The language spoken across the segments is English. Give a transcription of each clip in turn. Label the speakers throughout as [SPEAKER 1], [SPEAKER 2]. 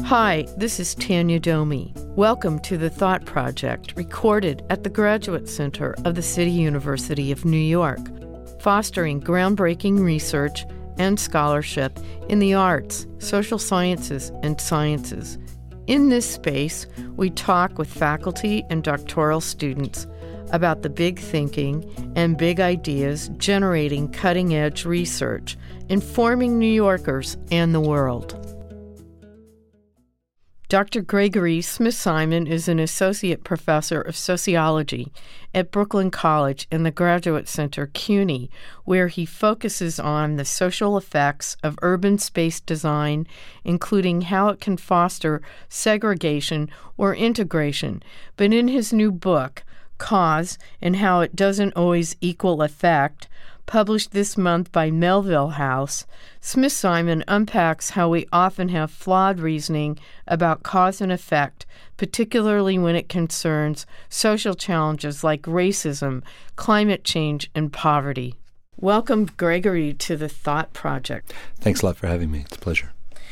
[SPEAKER 1] Hi, this is Tanya Domi. Welcome to The Thought Project, recorded at the Graduate Center of the City University of New York, fostering groundbreaking research and scholarship in the arts, social sciences, and sciences. In this space, we talk with faculty and doctoral students about the big thinking and big ideas generating cutting-edge research, informing New Yorkers and the world. Dr. Gregory Smith-Simon is an associate professor of sociology at Brooklyn College in the Graduate Center, CUNY, where he focuses on the social effects of urban space design, including how it can foster segregation or integration. But in his new book, Cause and How It Doesn't Always Equal Effect, published this month by Melville House, Smith-Simon unpacks how we often have flawed reasoning about cause and effect, particularly when it concerns social challenges like racism, climate change, and poverty. Welcome, Gregory, to the Thought Project.
[SPEAKER 2] Thanks a lot for having me. It's a pleasure.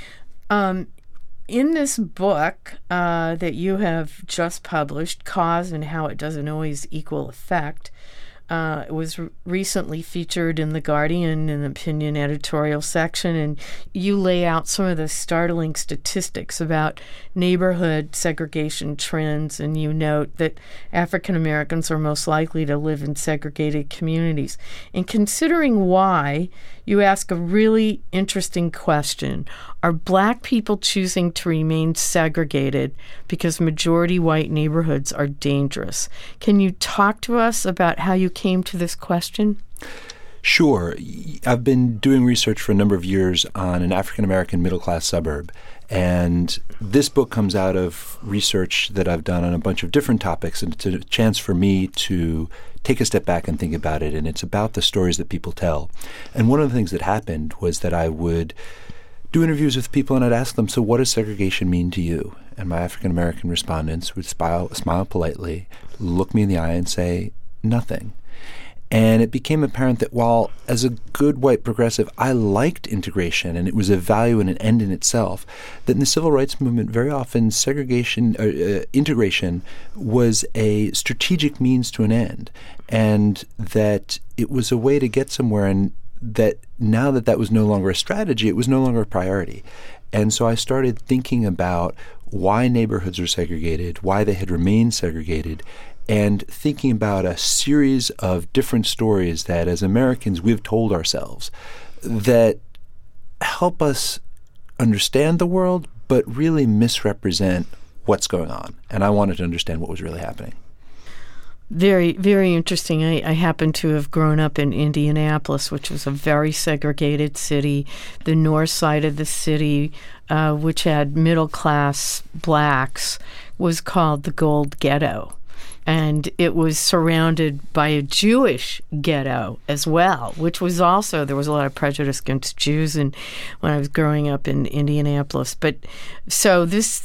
[SPEAKER 1] In this book that you have just published, Cause and How It Doesn't Always Equal Effect, it was recently featured in The Guardian in the opinion editorial section, and you lay out some of the startling statistics about neighborhood segregation trends, and you note that African Americans are most likely to live in segregated communities. And considering why, you ask a really interesting question. Are Black people choosing to remain segregated because majority white neighborhoods are dangerous? Can you talk to us about how you came to this question?
[SPEAKER 2] Sure. I've been doing research for a number of years on an African-American middle-class suburb, and this book comes out of research that I've done on a bunch of different topics, and it's a chance for me to take a step back and think about it, and it's about the stories that people tell. And one of the things that happened was that I would do interviews with people, and I'd ask them, so what does segregation mean to you? And my African-American respondents would smile politely, look me in the eye and say, nothing. And it became apparent that while, as a good white progressive, I liked integration and it was a value and an end in itself, that in the civil rights movement, very often integration was a strategic means to an end, and that it was a way to get somewhere, and that now that that was no longer a strategy, it was no longer a priority. And so I started thinking about why neighborhoods are segregated, why they had remained segregated, and thinking about a series of different stories that as Americans we've told ourselves that help us understand the world but really misrepresent what's going on. And I wanted to understand what was really happening.
[SPEAKER 1] Very, very interesting. I happen to have grown up in Indianapolis, which was a very segregated city. The north side of the city, which had middle-class Blacks, was called the Gold Ghetto. And it was surrounded by a Jewish ghetto as well, which was also, there was a lot of prejudice against Jews when I was growing up in Indianapolis. But so this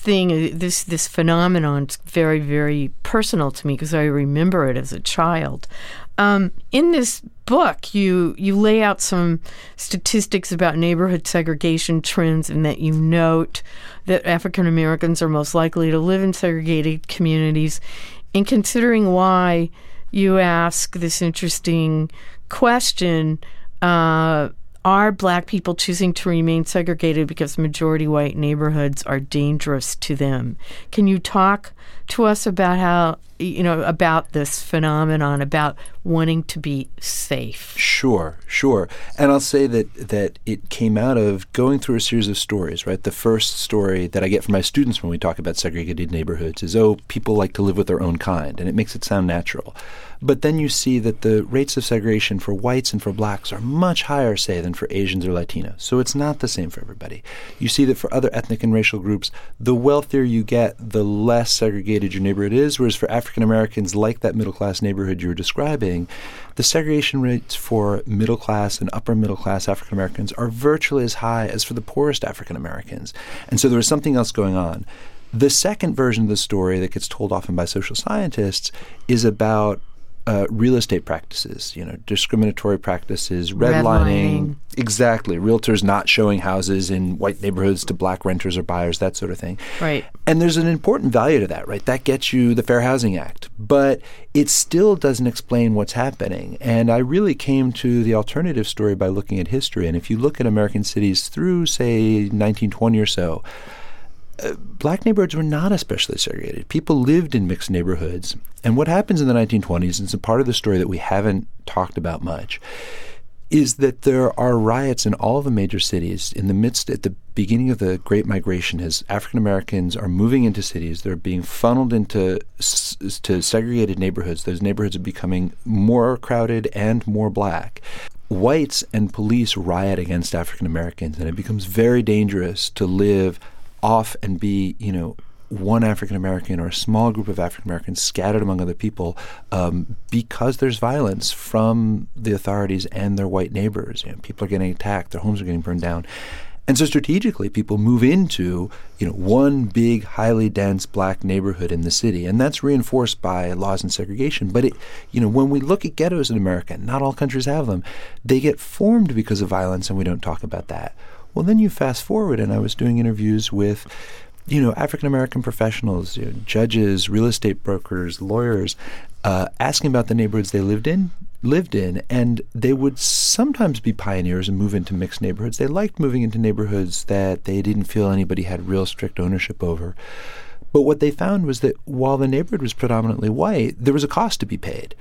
[SPEAKER 1] phenomenon is very, very personal to me because I remember it as a child. In this book, you lay out some statistics about neighborhood segregation trends, and that you note that African Americans are most likely to live in segregated communities. In considering why, you ask this interesting question, are Black people choosing to remain segregated because majority white neighborhoods are dangerous to them? Can you talk to us about how, about this phenomenon, about wanting to be safe?
[SPEAKER 2] Sure. And I'll say that it came out of going through a series of stories, right? The first story that I get from my students when we talk about segregated neighborhoods is, people like to live with their own kind, and it makes it sound natural. But then you see that the rates of segregation for whites and for Blacks are much higher, say, than for Asians or Latinos. So it's not the same for everybody. You see that for other ethnic and racial groups, the wealthier you get, the less segregated your neighborhood is, whereas for African Americans, like that middle-class neighborhood you were describing, the segregation rates for middle-class and upper-middle-class African Americans are virtually as high as for the poorest African Americans. And so there was something else going on. The second version of the story that gets told often by social scientists is about real estate practices, discriminatory practices, redlining. Exactly. Realtors not showing houses in white neighborhoods to black renters or buyers, that sort of thing.
[SPEAKER 1] Right.
[SPEAKER 2] And there's an important value to that, right? That gets you the Fair Housing Act. But it still doesn't explain what's happening. And I really came to the alternative story by looking at history. And if you look at American cities through, say, 1920 or so, black neighborhoods were not especially segregated. People lived in mixed neighborhoods. And what happens in the 1920s, and it's a part of the story that we haven't talked about much, is that there are riots in all of the major cities at the beginning of the Great Migration as African Americans are moving into cities. They're being funneled into segregated neighborhoods. Those neighborhoods are becoming more crowded and more black. Whites and police riot against African Americans, and it becomes very dangerous to live off and be, one African American or a small group of African Americans scattered among other people because there's violence from the authorities and their white neighbors. People are getting attacked, their homes are getting burned down. And so strategically, people move into, one big, highly dense black neighborhood in the city. And that's reinforced by laws and segregation. But, when we look at ghettos in America, not all countries have them, they get formed because of violence, and we don't talk about that. Well, then you fast forward, and I was doing interviews with, African-American professionals, judges, real estate brokers, lawyers, asking about the neighborhoods they lived in, and they would sometimes be pioneers and move into mixed neighborhoods. They liked moving into neighborhoods that they didn't feel anybody had real strict ownership over. But what they found was that while the neighborhood was predominantly white, there was a cost to be paid.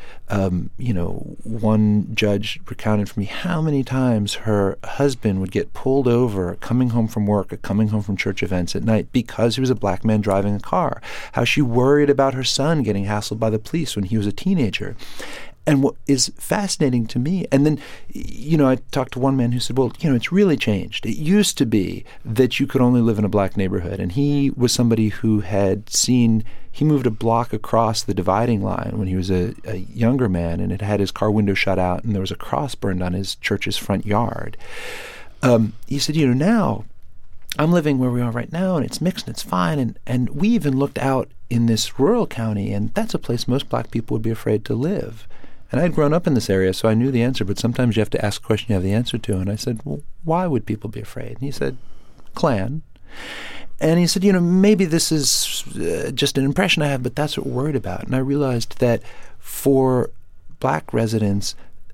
[SPEAKER 2] One judge recounted for me how many times her husband would get pulled over coming home from work or coming home from church events at night because he was a black man driving a car, how she worried about her son getting hassled by the police when he was a teenager. And what is fascinating to me, and then, I talked to one man who said, well, it's really changed. It used to be that you could only live in a black neighborhood. And he was somebody who he moved a block across the dividing line when he was a younger man and had had his car window shut out and there was a cross burned on his church's front yard. He said, now I'm living where we are right now and it's mixed and it's fine. And we even looked out in this rural county and that's a place most black people would be afraid to live. And I'd grown up in this area, so I knew the answer, but sometimes you have to ask a question you have the answer to. And I said, well, why would people be afraid? And he said, Klan. And he said, maybe this is just an impression I have, but that's what we're worried about. And I realized that for black residents,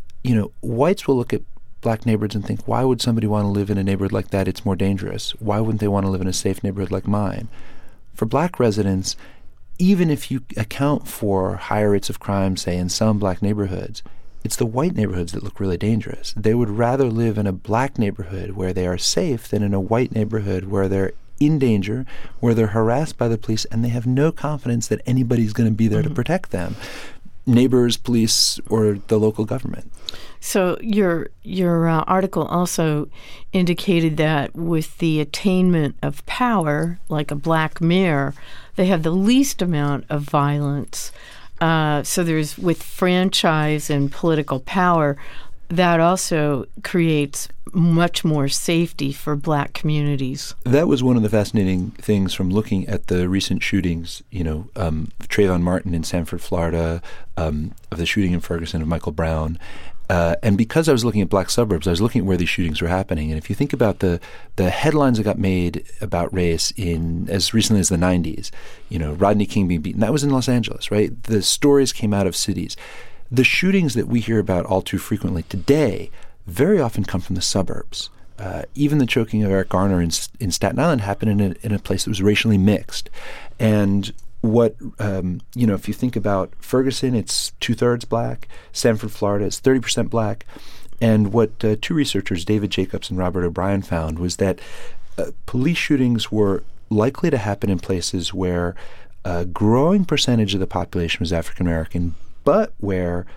[SPEAKER 2] whites will look at black neighborhoods and think, why would somebody want to live in a neighborhood like that? It's more dangerous. Why wouldn't they want to live in a safe neighborhood like mine? For black residents, even if you account for higher rates of crime, say, in some black neighborhoods, it's the white neighborhoods that look really dangerous. They would rather live in a black neighborhood where they are safe than in a white neighborhood where they're in danger, where they're harassed by the police, and they have no confidence that anybody's going to be there to protect them. Neighbors, police, or the local government.
[SPEAKER 1] So your article also indicated that with the attainment of power, like a black mayor, they have the least amount of violence. So there's, with franchise and political power, that also creates much more safety for black communities.
[SPEAKER 2] That was one of the fascinating things from looking at the recent shootings, Trayvon Martin in Sanford, Florida, of the shooting in Ferguson of Michael Brown. And because I was looking at black suburbs, I was looking at where these shootings were happening. And if you think about the headlines that got made about race in as recently as the 90s, Rodney King being beaten, that was in Los Angeles, right? The stories came out of cities. The shootings that we hear about all too frequently today very often come from the suburbs. Even the choking of Eric Garner in Staten Island happened in a place that was racially mixed. And what, if you think about Ferguson, it's 2/3 black. Sanford, Florida, it's 30% black. And what two researchers, David Jacobs and Robert O'Brien, found was that police shootings were likely to happen in places where a growing percentage of the population was African American, but where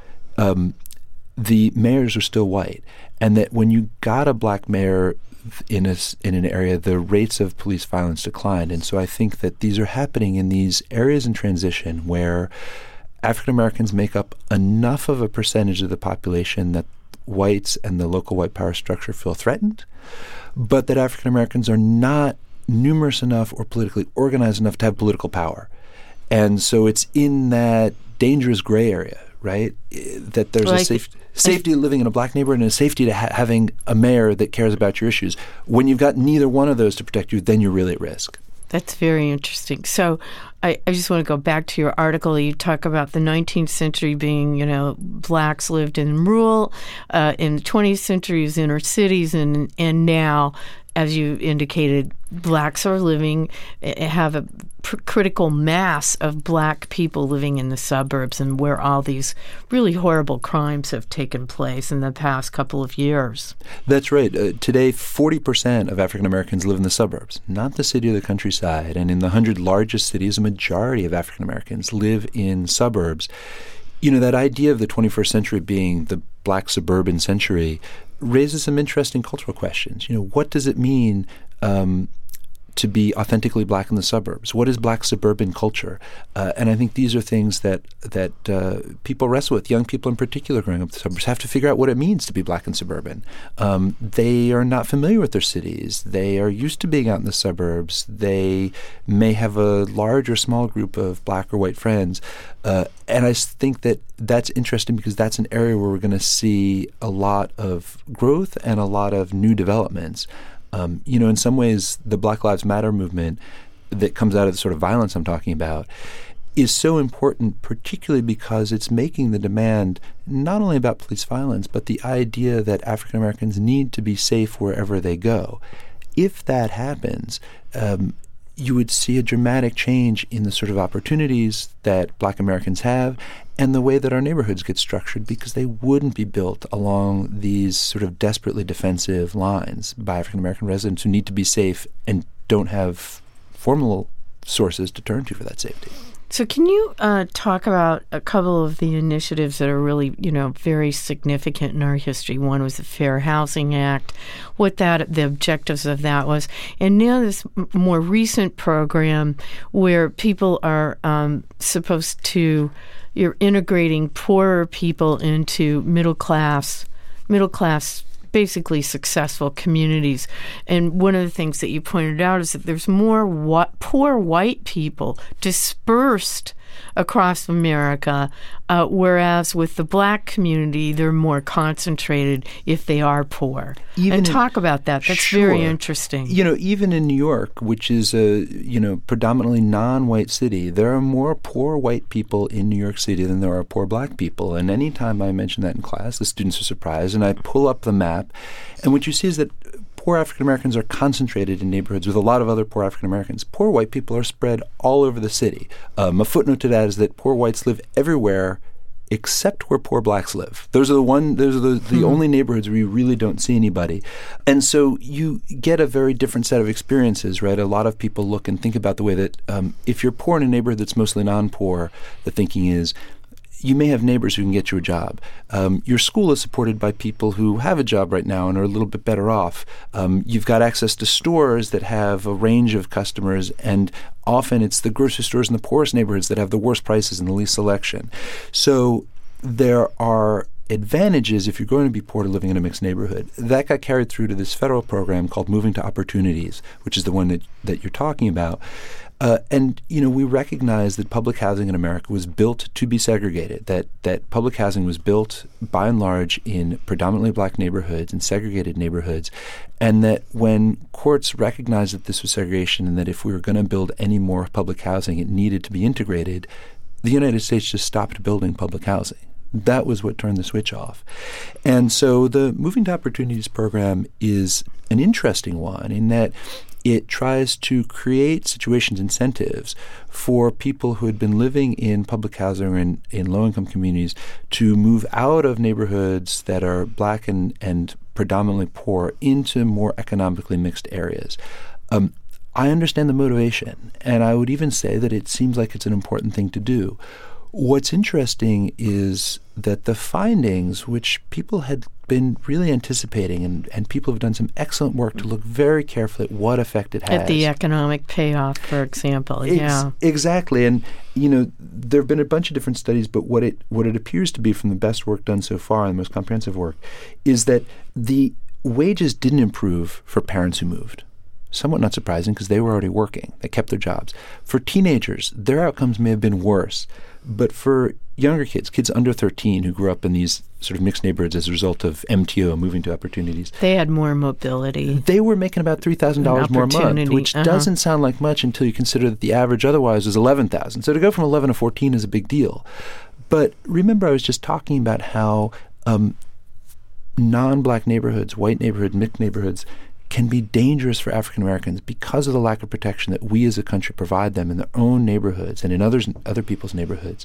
[SPEAKER 2] the mayors were still white. And that when you got a black mayor in an area, the rates of police violence declined. And so I think that these are happening in these areas in transition where African Americans make up enough of a percentage of the population that whites and the local white power structure feel threatened, but that African Americans are not numerous enough or politically organized enough to have political power. And so it's in that dangerous gray area, right? That there's
[SPEAKER 1] Like,
[SPEAKER 2] a safety of living in a black neighborhood and a safety to having a mayor that cares about your issues. When you've got neither one of those to protect you, then you're really at risk.
[SPEAKER 1] That's very interesting. So I just want to go back to your article. You talk about the 19th century being, blacks lived in rural, in the 20th century was inner cities, and now, as you indicated, blacks are have a critical mass of black people living in the suburbs, and where all these really horrible crimes have taken place in the past couple of years.
[SPEAKER 2] That's right. Today, 40% of African Americans live in the suburbs, not the city or the countryside. And in the 100 largest cities, a majority of African Americans live in suburbs. That idea of the 21st century being the black suburban century raises some interesting cultural questions. What does it mean to be authentically black in the suburbs? What is black suburban culture? And I think these are things that people wrestle with. Young people in particular growing up in the suburbs have to figure out what it means to be black and suburban. They are not familiar with their cities. They are used to being out in the suburbs. They may have a large or small group of black or white friends. And I think that that's interesting because that's an area where we're going to see a lot of growth and a lot of new developments. In some ways, the Black Lives Matter movement that comes out of the sort of violence I'm talking about is so important, particularly because it's making the demand not only about police violence, but the idea that African Americans need to be safe wherever they go. If that happens, you would see a dramatic change in the sort of opportunities that black Americans have and the way that our neighborhoods get structured, because they wouldn't be built along these sort of desperately defensive lines by African American residents who need to be safe and don't have formal sources to turn to for that safety.
[SPEAKER 1] So can you talk about a couple of the initiatives that are really, very significant in our history? One was the Fair Housing Act, the objectives of that was. And now this more recent program where people are you're integrating poorer people into middle class, basically successful communities. And one of the things that you pointed out is that there's more poor white people dispersed across America, whereas with the black community, they're more concentrated if they are poor. Talk about that. That's
[SPEAKER 2] sure.
[SPEAKER 1] Very interesting.
[SPEAKER 2] Even in New York, which is a predominantly non-white city, there are more poor white people in New York City than there are poor black people. And anytime I mention that in class, the students are surprised. And I pull up the map, and what you see is that poor African Americans are concentrated in neighborhoods with a lot of other poor African Americans. Poor white people are spread all over the city. A footnote to that is that poor whites live everywhere except where poor blacks live. Those are the only neighborhoods where you really don't see anybody. And so you get a very different set of experiences, right? A lot of people look and think about the way that if you're poor in a neighborhood that's mostly non-poor, the thinking is, you may have neighbors who can get you a job. Your school is supported by people who have a job right now and are a little bit better off. You've got access to stores that have a range of customers, and often it's the grocery stores in the poorest neighborhoods that have the worst prices and the least selection. So there are advantages if you're going to be poor to living in a mixed neighborhood. That got carried through to this federal program called Moving to Opportunities, which is the one that you're talking about. And we recognize that public housing in America was built to be segregated, that public housing was built by and large in predominantly black neighborhoods and segregated neighborhoods, and that when courts recognized that this was segregation and that if we were going to build any more public housing, it needed to be integrated, the United States just stopped building public housing. That was what turned the switch off. And so the Moving to Opportunities program is an interesting one in that it tries to create situations, incentives for people who had been living in public housing or in low-income communities to move out of neighborhoods that are black and predominantly poor into more economically mixed areas. I understand the motivation, and I would even say that it seems like it's an important thing to do. What's interesting is that the findings, which people had been really anticipating, and people have done some excellent work to look very carefully at what effect it has.
[SPEAKER 1] At the economic payoff, for example. Yeah.
[SPEAKER 2] Exactly. And, there have been a bunch of different studies, but what it appears to be from the best work done so far and the most comprehensive work is that the wages didn't improve for parents who moved. Somewhat not surprising because they were already working. They kept their jobs. For teenagers, their outcomes may have been worse. But for younger kids under 13 who grew up in these sort of mixed neighborhoods as a result of MTO, moving to opportunities.
[SPEAKER 1] They had more mobility.
[SPEAKER 2] They were making about $3,000 more a month, which doesn't sound like much until you consider that the average otherwise was $11,000. So to go from 11 to 14 is a big deal. But remember, I was just talking about how non-black neighborhoods, white neighborhoods, mixed neighborhoods can be dangerous for African Americans because of the lack of protection that we as a country provide them in their own neighborhoods and in other people's neighborhoods.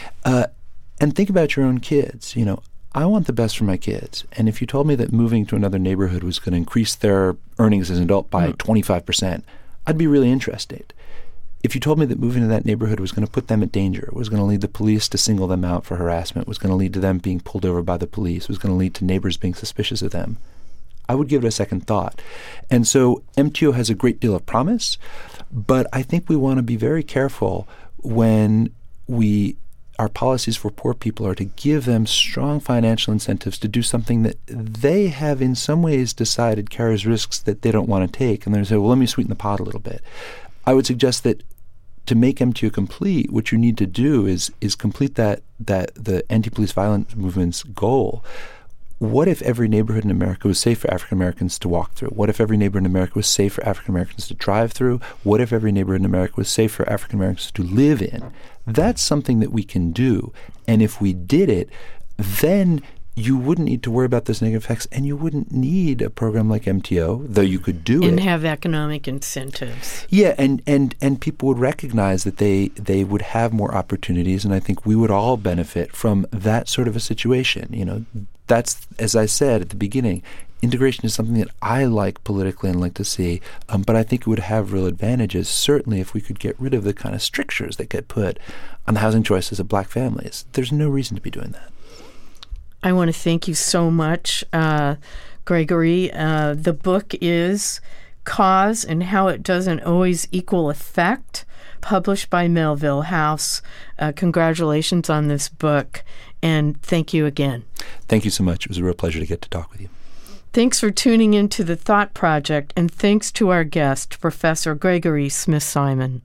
[SPEAKER 2] And think about your own kids. You know, I want the best for my kids. And if you told me that moving to another neighborhood was going to increase their earnings as an adult by 25%, I'd be really interested. If you told me that moving to that neighborhood was going to put them at danger, was going to lead the police to single them out for harassment, was going to lead to them being pulled over by the police, was going to lead to neighbors being suspicious of them, I would give it a second thought. And so MTO has a great deal of promise, but I think we want to be very careful when our policies for poor people are to give them strong financial incentives to do something that they have in some ways decided carries risks that they don't want to take. And they say, well, let me sweeten the pot a little bit. I would suggest that to make MTO complete, what you need to do is complete that the anti-police violence movement's goal. What if every neighborhood in America was safe for African Americans to walk through? What if every neighborhood in America was safe for African Americans to drive through? What if every neighborhood in America was safe for African Americans to live in? That's something that we can do. And if we did it, then you wouldn't need to worry about those negative effects, and you wouldn't need a program like MTO, though you could do it.
[SPEAKER 1] And have economic incentives.
[SPEAKER 2] Yeah, and people would recognize that they would have more opportunities, and I think we would all benefit from that sort of a situation. You know, that's, as I said at the beginning, integration is something that I like politically and like to see, but I think it would have real advantages, certainly if we could get rid of the kind of strictures that get put on the housing choices of black families. There's no reason to be doing that.
[SPEAKER 1] I want to thank you so much, Gregory. The book is Cause and How It Doesn't Always Equal Effect, published by Melville House. Congratulations on this book, and thank you again.
[SPEAKER 2] Thank you so much. It was a real pleasure to get to talk with you.
[SPEAKER 1] Thanks for tuning in to The Thought Project, and thanks to our guest, Professor Gregory Smith-Simon.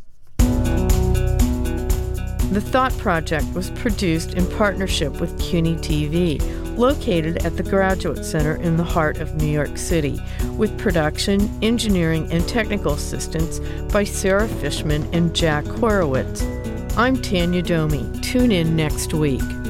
[SPEAKER 1] The Thought Project was produced in partnership with CUNY TV, located at the Graduate Center in the heart of New York City, with production, engineering, and technical assistance by Sarah Fishman and Jack Horowitz. I'm Tanya Domi. Tune in next week.